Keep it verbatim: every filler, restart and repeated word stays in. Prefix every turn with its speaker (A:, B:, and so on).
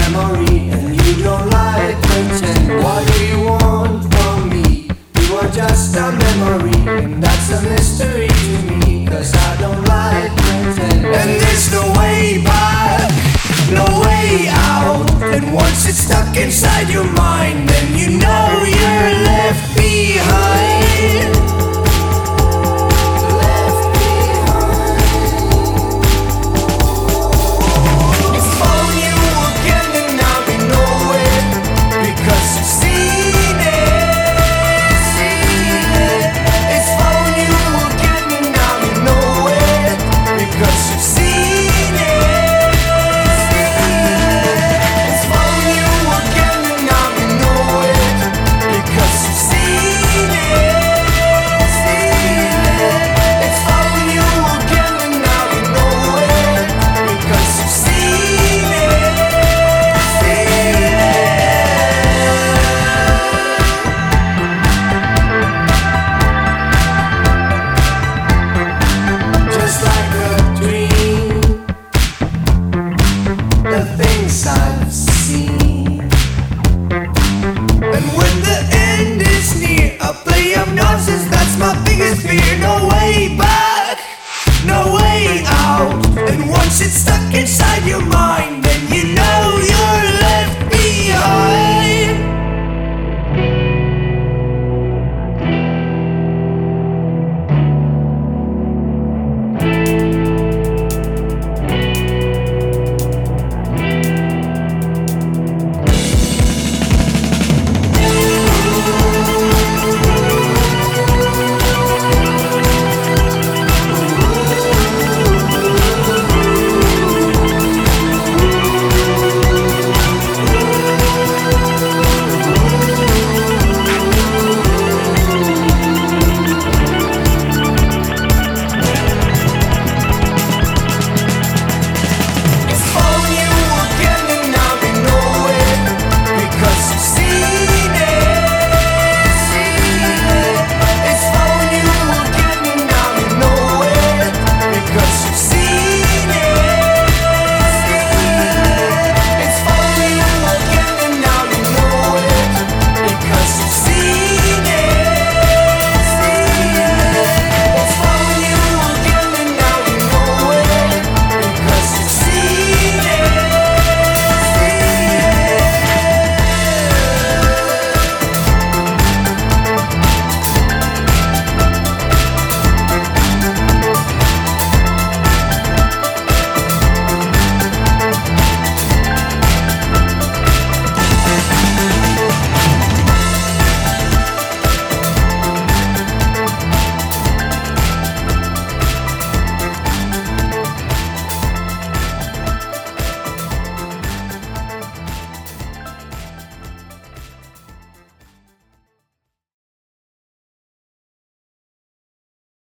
A: memory, and you don't like pretend. What do you want from me? You are just a memory, and that's a mystery to me, cause I don't like pretend. And there's no way back, no way out, and once it's stuck inside your mind,